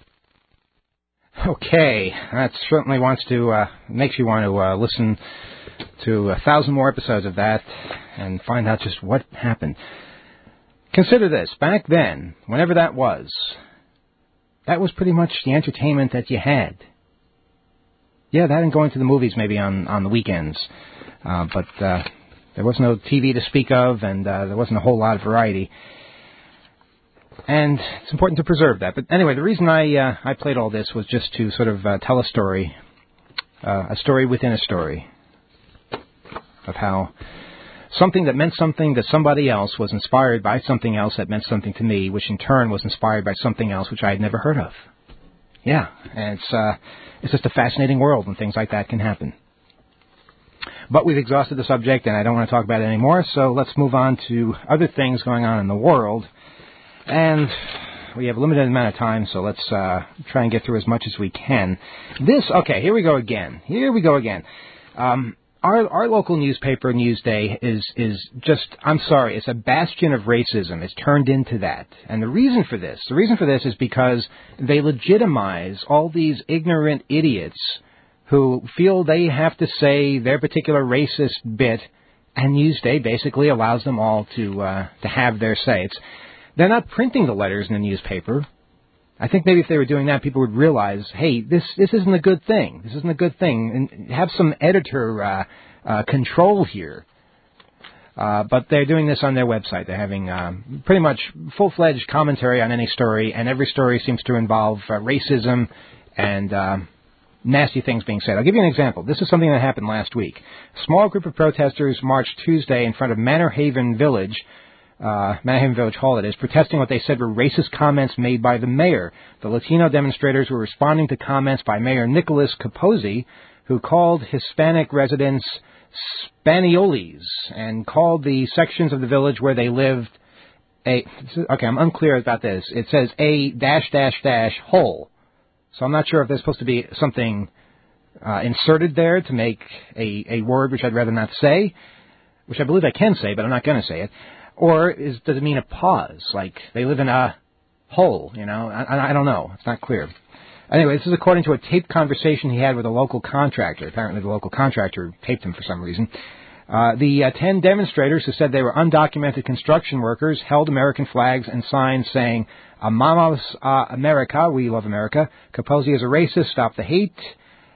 Okay, that certainly makes you want to listen to 1,000 more episodes of that and find out just what happened. Consider this. Back then, whenever that was pretty much the entertainment that you had. Yeah, that and going to the movies maybe on the weekends. But there was no TV to speak of, and there wasn't a whole lot of variety. And it's important to preserve that. But anyway, the reason I played all this was just to sort of tell a story within a story, of how something that meant something to somebody else was inspired by something else that meant something to me, which in turn was inspired by something else which I had never heard of. Yeah, and it's just a fascinating world when things like that can happen. But we've exhausted the subject, and I don't want to talk about it anymore, so let's move on to other things going on in the world. And we have a limited amount of time, so let's try and get through as much as we can. Here we go again. Our local newspaper, Newsday, is just, I'm sorry, it's a bastion of racism. It's turned into that. And the reason for this is because they legitimize all these ignorant idiots who feel they have to say their particular racist bit, and Newsday basically allows them all to have their say. They're not printing the letters in the newspaper. I think maybe if they were doing that, people would realize, hey, this isn't a good thing. This isn't a good thing. And have some editor control here. But they're doing this on their website. They're having pretty much full-fledged commentary on any story, and every story seems to involve racism and nasty things being said. I'll give you an example. This is something that happened last week. A small group of protesters marched Tuesday in front of Manor Haven Village Hall, it is, protesting what they said were racist comments made by the mayor. The Latino demonstrators were responding to comments by Mayor Nicholas Capozzi, who called Hispanic residents Spanioles and called the sections of the village where they lived I'm unclear about this. It says a ... hole. So I'm not sure if there's supposed to be something inserted there to make a word which I'd rather not say, which I believe I can say, but I'm not going to say it. Or does it mean a pause, like they live in a hole, I don't know. It's not clear. Anyway, this is according to a taped conversation he had with a local contractor. Apparently the local contractor taped him for some reason. The 10 demonstrators who said they were undocumented construction workers held American flags and signs saying, Amamos America, we love America. Capozzi is a racist, stop the hate.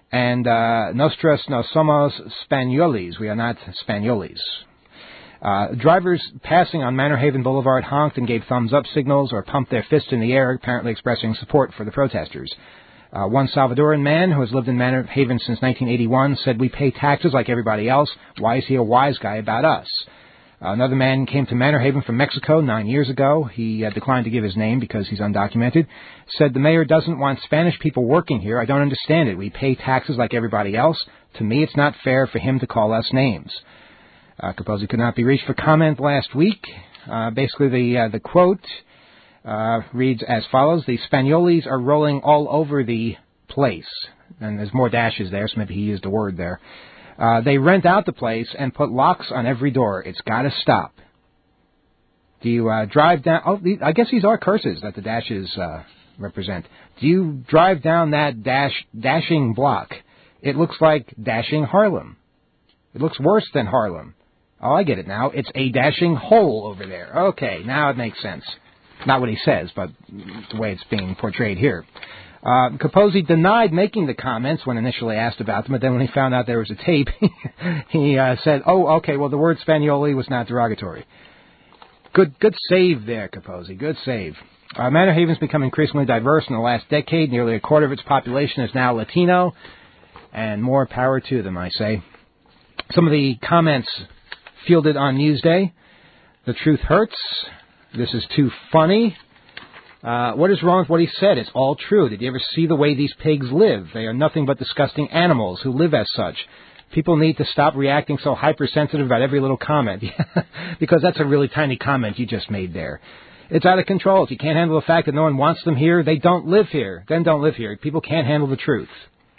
And nosotros no somos Spanioles. We are not Spanioles. Drivers passing on Manor Haven Boulevard honked and gave thumbs-up signals or pumped their fists in the air, apparently expressing support for the protesters. One Salvadoran man who has lived in Manor Haven since 1981 said, "We pay taxes like everybody else. Why is he a wise guy about us?" Another man came to Manor Haven from Mexico 9 years ago. He declined to give his name because he's undocumented. Said, "The mayor doesn't want Spanish people working here. I don't understand it. We pay taxes like everybody else. To me, it's not fair for him to call us names." Capozzi could not be reached for comment last week. Basically, the quote reads as follows: "The Spanioles are rolling all over the place." And there's more dashes there, so maybe he used a word there. "They rent out the place and put locks on every door. It's got to stop." Do you drive down... Oh, I guess these are curses that the dashes represent. Do you drive down that dashing block? It looks like dashing Harlem. It looks worse than Harlem. Oh, I get it now. It's a dashing hole over there. Okay, now it makes sense. Not what he says, but the way it's being portrayed here. Capozzi denied making the comments when initially asked about them, but then when he found out there was a tape, he said, "Oh, okay, well, the word Spanioli was not derogatory." Good save there, Capozzi. Good save. Manor Haven's become increasingly diverse in the last decade. Nearly a quarter of its population is now Latino, and more power to them, I say. Some of the comments fielded on Newsday: "The truth hurts. This is too funny. What is wrong with what he said? It's all true. Did you ever see the way these pigs live? They are nothing but disgusting animals who live as such. People need to stop reacting so hypersensitive about every little comment." Because that's a really tiny comment you just made there. "It's out of control. If you can't handle the fact that no one wants them here, they don't live here. Then don't live here. People can't handle the truth."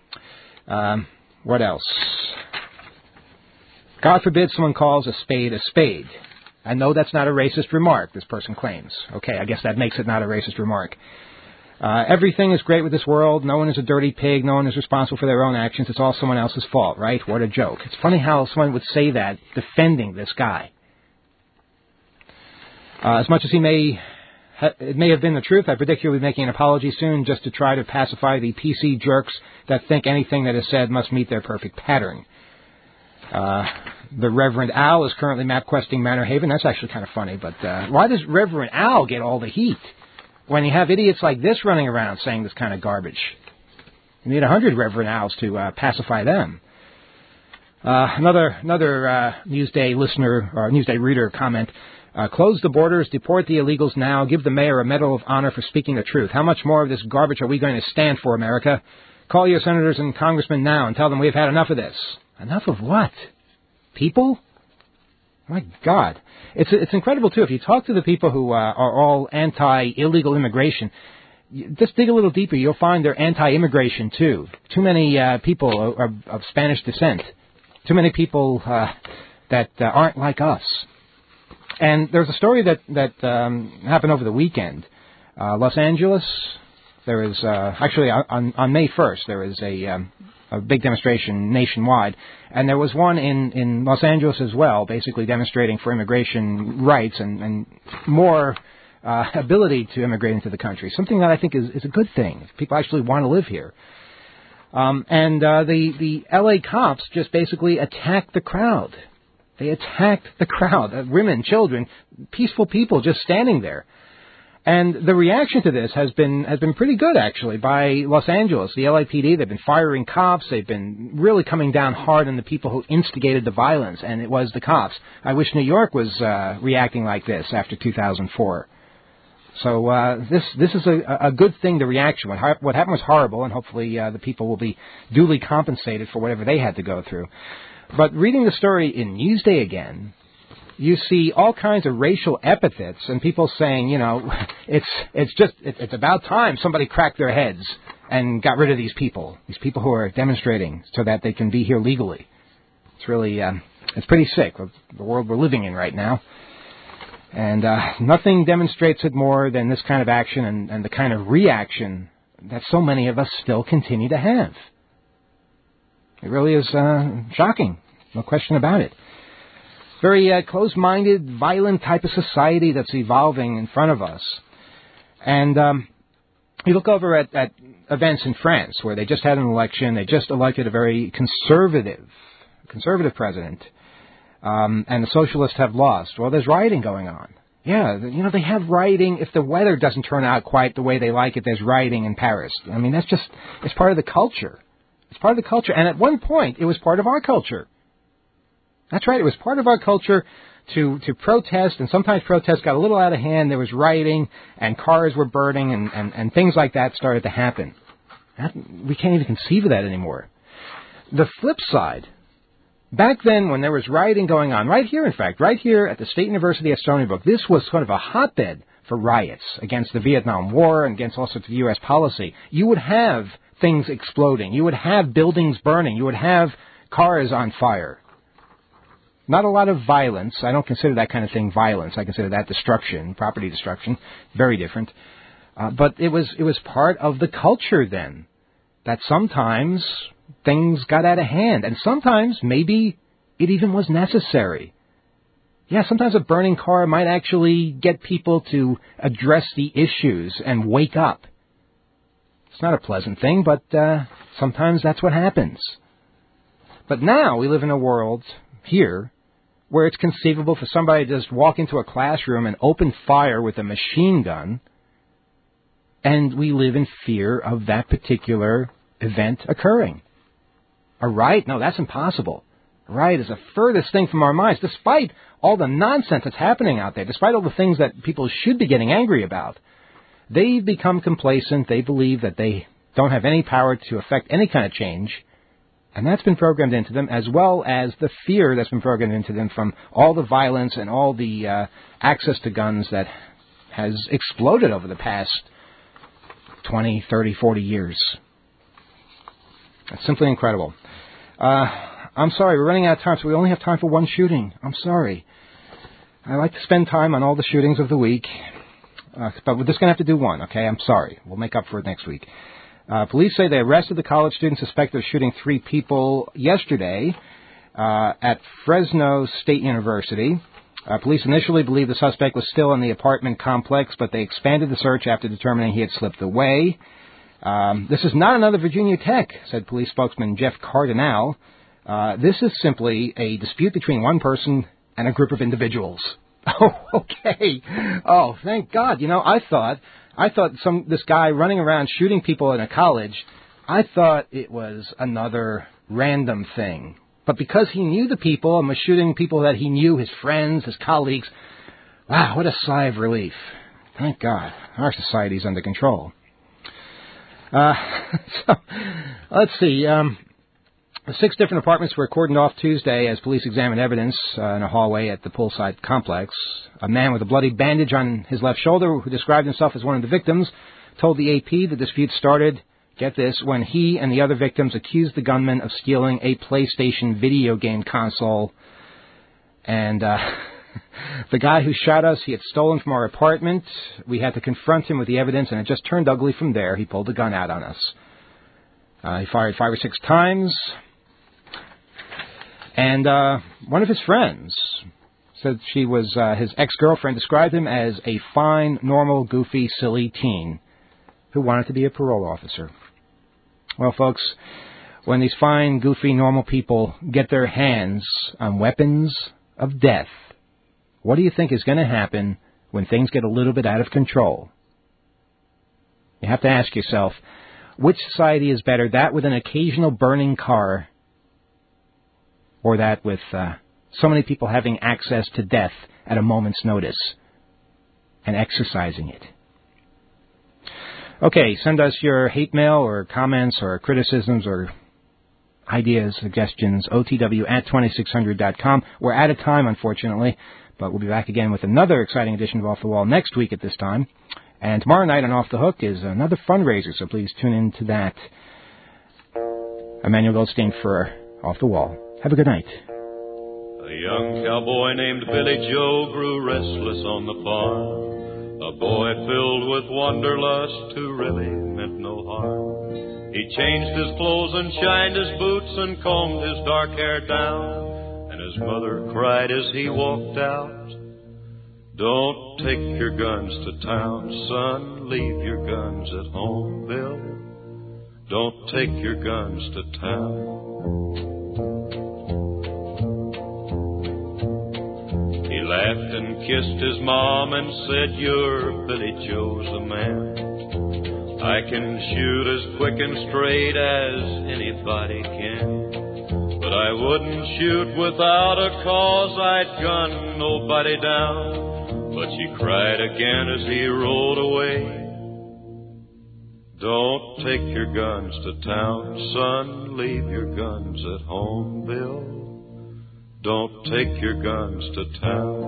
What else? "God forbid someone calls a spade a spade." And no, that's not a racist remark, this person claims. Okay, I guess that makes it not a racist remark. "Everything is great with this world. No one is a dirty pig. No one is responsible for their own actions. It's all someone else's fault," right? What a joke. It's funny how someone would say that defending this guy. As much as it may have been the truth, I predict he'll be making an apology soon just to try to pacify the PC jerks that think anything that is said must meet their perfect pattern. The Reverend Al is currently map-questing Manor Haven. That's actually kind of funny, but why does Reverend Al get all the heat when you have idiots like this running around saying this kind of garbage? You need 100 Reverend Als to pacify them. Another Newsday listener or Newsday reader comment: "Close the borders, deport the illegals now, give the mayor a Medal of Honor for speaking the truth. How much more of this garbage are we going to stand for, America? Call your senators and congressmen now and tell them we've had enough of this." Enough of what? People? My God. It's incredible, too. If you talk to the people who are all anti-illegal immigration, just dig a little deeper, you'll find they're anti-immigration, too. Too many people are of Spanish descent. Too many people that aren't like us. And there's a story that happened over the weekend. Los Angeles, there is actually on May 1st, there is a big demonstration nationwide, and there was one in Los Angeles as well, basically demonstrating for immigration rights and more ability to immigrate into the country, something that I think is a good thing. People actually want to live here. And the L.A. cops just basically attacked the crowd. They attacked the crowd, women, children, peaceful people just standing there. And the reaction to this has been pretty good, actually, by Los Angeles. The LAPD, they've been firing cops. They've been really coming down hard on the people who instigated the violence, and it was the cops. I wish New York was reacting like this after 2004. So this is a good thing, the reaction. What happened was horrible, and hopefully the people will be duly compensated for whatever they had to go through. But reading the story in Newsday again, you see all kinds of racial epithets and people saying, you know, it's about time somebody cracked their heads and got rid of these people who are demonstrating so that they can be here legally. It's really, it's pretty sick, the world we're living in right now. And nothing demonstrates it more than this kind of action and the kind of reaction that so many of us still continue to have. It really is shocking, no question about it. Very close-minded, violent type of society that's evolving in front of us. And you look over at events in France where they just had an election. They just elected a very conservative president, and the socialists have lost. Well, there's rioting going on. Yeah, they have rioting. If the weather doesn't turn out quite the way they like it, there's rioting in Paris. I mean, it's part of the culture. It's part of the culture. And at one point, it was part of our culture. That's right. It was part of our culture to protest, and sometimes protests got a little out of hand. There was rioting, and cars were burning, and things like that started to happen. We can't even conceive of that anymore. The flip side, back then when there was rioting going on, right here at the State University of Stony Brook, this was sort of a hotbed for riots against the Vietnam War and against all sorts of U.S. policy. You would have things exploding. You would have buildings burning. You would have cars on fire. Not a lot of violence. I don't consider that kind of thing violence. I consider that destruction, property destruction. Very different. But it was part of the culture then that sometimes things got out of hand. And sometimes maybe it even was necessary. Yeah, sometimes a burning car might actually get people to address the issues and wake up. It's not a pleasant thing, but sometimes that's what happens. But now we live in a world here where it's conceivable for somebody to just walk into a classroom and open fire with a machine gun, and we live in fear of that particular event occurring. A riot? No, that's impossible. A riot is the furthest thing from our minds, despite all the nonsense that's happening out there, despite all the things that people should be getting angry about. They've become complacent. They believe that they don't have any power to affect any kind of change. And that's been programmed into them, as well as the fear that's been programmed into them from all the violence and all the access to guns that has exploded over the past 20, 30, 40 years. It's simply incredible. I'm sorry, we're running out of time, so we only have time for one shooting. I'm sorry. I like to spend time on all the shootings of the week, but we're just going to have to do one, okay? I'm sorry. We'll make up for it next week. Police say they arrested the college student suspected of shooting 3 people yesterday at Fresno State University. Police initially believed the suspect was still in the apartment complex, but they expanded the search after determining he had slipped away. This is not another Virginia Tech, said police spokesman Jeff Cardinal. This is simply a dispute between one person and a group of individuals. Oh, okay. Oh, thank God. I thought this guy running around shooting people in a college, I thought it was another random thing. But because he knew the people and was shooting people that he knew, his friends, his colleagues, wow, what a sigh of relief. Thank God. Our society's under control. So, let's see. 6 different apartments were cordoned off Tuesday as police examined evidence in a hallway at the poolside complex. A man with a bloody bandage on his left shoulder, who described himself as one of the victims, told the AP the dispute started, get this, when he and the other victims accused the gunman of stealing a PlayStation video game console. And the guy who shot us, he had stolen from our apartment. We had to confront him with the evidence, and it just turned ugly from there. He pulled the gun out on us. He fired 5 or 6 times. And one of his friends said she was his ex-girlfriend, described him as a fine, normal, goofy, silly teen who wanted to be a parole officer. Well, folks, when these fine, goofy, normal people get their hands on weapons of death, what do you think is going to happen when things get a little bit out of control? You have to ask yourself, which society is better, that with an occasional burning car, or that with so many people having access to death at a moment's notice and exercising it? Okay, send us your hate mail or comments or criticisms or ideas, suggestions, otw@2600.com. We're out of time, unfortunately, but we'll be back again with another exciting edition of Off the Wall next week at this time. And tomorrow night on Off the Hook is another fundraiser, so please tune in to that. Emmanuel Goldstein for Off the Wall. Have a good night. A young cowboy named Billy Joe grew restless on the farm. A boy filled with wanderlust who really meant no harm. He changed his clothes and shined his boots and combed his dark hair down. And his mother cried as he walked out, "Don't take your guns to town, son. Leave your guns at home, Bill. Don't take your guns to town. He laughed and kissed his mom and said, you're Billy Joe's the man. I can shoot as quick and straight as anybody can. But I wouldn't shoot without a cause, I'd gun nobody down. But she cried again as he rode away. Don't take your guns to town, son, leave your guns at home, Bill. Don't take your guns to town.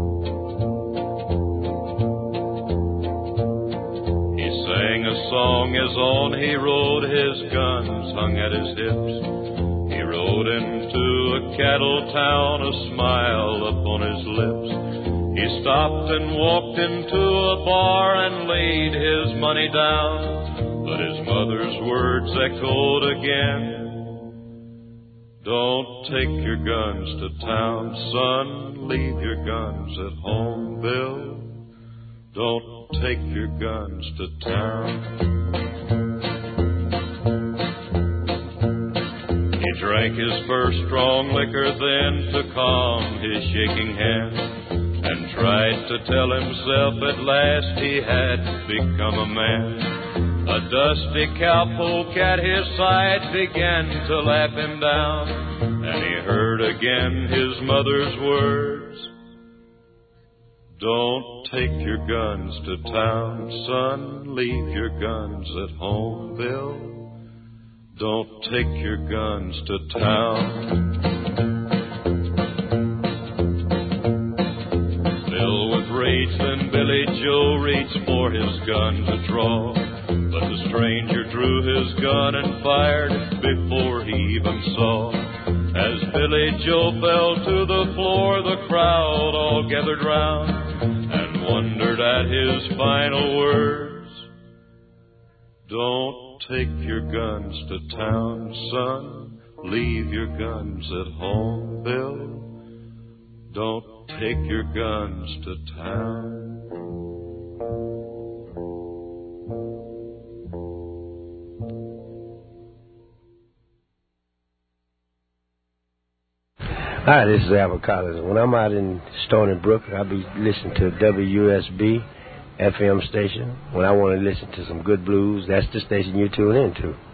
He sang a song as on he rode, his guns hung at his hips. He rode into a cattle town, a smile upon his lips. He stopped and walked into a bar and laid his money down. But his mother's words echoed again. Don't take your guns to town, son, leave your guns at home, Bill. Don't take your guns to town. He drank his first strong liquor then to calm his shaking hand, and tried to tell himself at last he had become a man. A dusty cowpoke at his side began to laugh him down, and he heard again his mother's words. Don't take your guns to town, son, leave your guns at home, Bill. Don't take your guns to town. Filled with rage, then Billy Joe reached for his gun to draw. But the stranger drew his gun and fired before he even saw. As Billy Joe fell to the floor, the crowd all gathered round and wondered at his final words. Don't take your guns to town, son. Leave your guns at home, Bill. Don't take your guns to town. Hi, this is Albert Collins. When I'm out in Stony Brook, I'll be listening to WUSB FM station. When I want to listen to some good blues, that's the station you tune into.